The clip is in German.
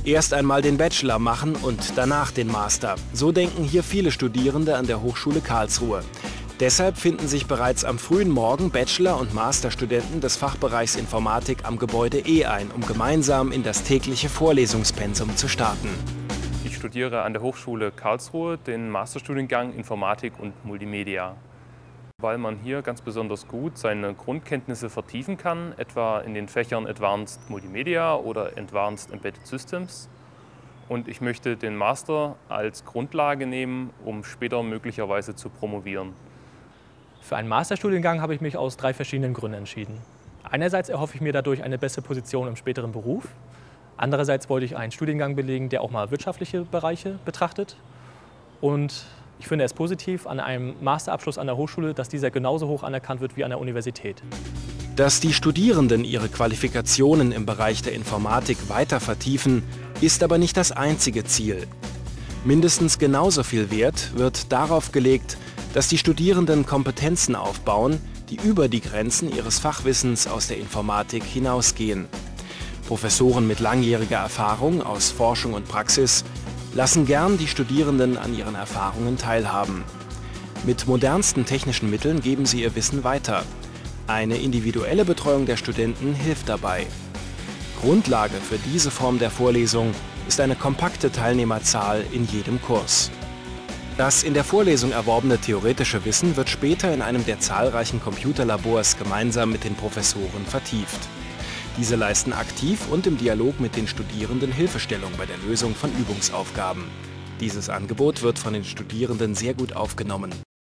Erst einmal den Bachelor machen und danach den Master. So denken hier viele Studierende an der Hochschule Karlsruhe. Deshalb finden sich bereits am frühen Morgen Bachelor- und Masterstudenten des Fachbereichs Informatik am Gebäude E ein, um gemeinsam in das tägliche Vorlesungspensum zu starten. Ich studiere an der Hochschule Karlsruhe den Masterstudiengang Informatik und Multimedia, weil man hier ganz besonders gut seine Grundkenntnisse vertiefen kann, etwa in den Fächern Advanced Multimedia oder Advanced Embedded Systems. Und ich möchte den Master als Grundlage nehmen, um später möglicherweise zu promovieren. Für einen Masterstudiengang habe ich mich aus 3 verschiedenen Gründen entschieden. Einerseits erhoffe ich mir dadurch eine bessere Position im späteren Beruf. Andererseits wollte ich einen Studiengang belegen, der auch mal wirtschaftliche Bereiche betrachtet. Und ich finde es positiv an einem Masterabschluss an der Hochschule, dass dieser genauso hoch anerkannt wird wie an der Universität. Dass die Studierenden ihre Qualifikationen im Bereich der Informatik weiter vertiefen, ist aber nicht das einzige Ziel. Mindestens genauso viel Wert wird darauf gelegt, dass die Studierenden Kompetenzen aufbauen, die über die Grenzen ihres Fachwissens aus der Informatik hinausgehen. Professoren mit langjähriger Erfahrung aus Forschung und Praxis lassen gern die Studierenden an ihren Erfahrungen teilhaben. Mit modernsten technischen Mitteln geben sie ihr Wissen weiter. Eine individuelle Betreuung der Studenten hilft dabei. Grundlage für diese Form der Vorlesung ist eine kompakte Teilnehmerzahl in jedem Kurs. Das in der Vorlesung erworbene theoretische Wissen wird später in einem der zahlreichen Computerlabors gemeinsam mit den Professoren vertieft. Diese leisten aktiv und im Dialog mit den Studierenden Hilfestellung bei der Lösung von Übungsaufgaben. Dieses Angebot wird von den Studierenden sehr gut aufgenommen.